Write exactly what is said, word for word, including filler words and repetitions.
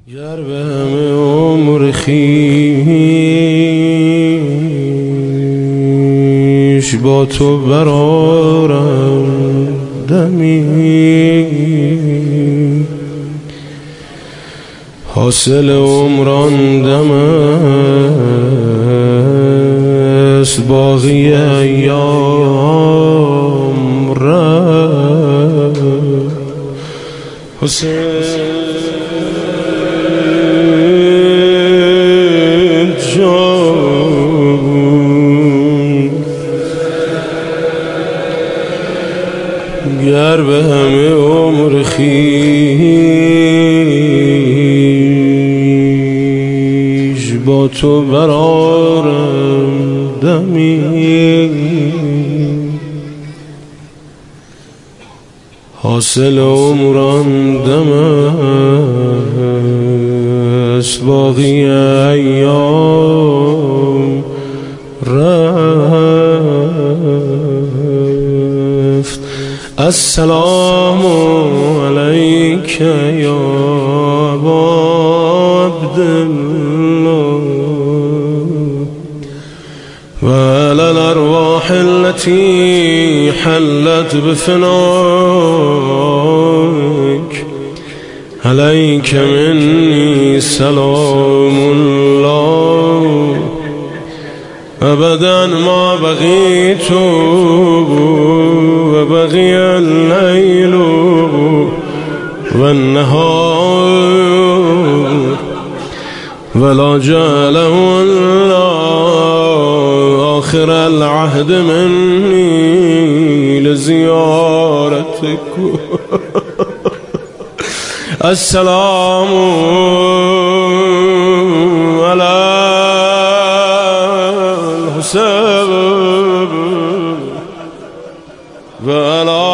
گر به همه عمر خویش با تو برارم دمی، حاصل عمران دم است، باقی ایام رفت. حسین گر به همه عمر خویش با تو برارم دمی، حاصل عمران دم است، باقی ایام رفت. السلام علیک یا ابا عبدالله و علی الارواح التي حلت بفناک، علیک منی سلام الله ابدا ما بقیت و بقی اللیل و النهار ولا جعله الله آخر العهد منی لزیارتک. السلام علی الحسین و علی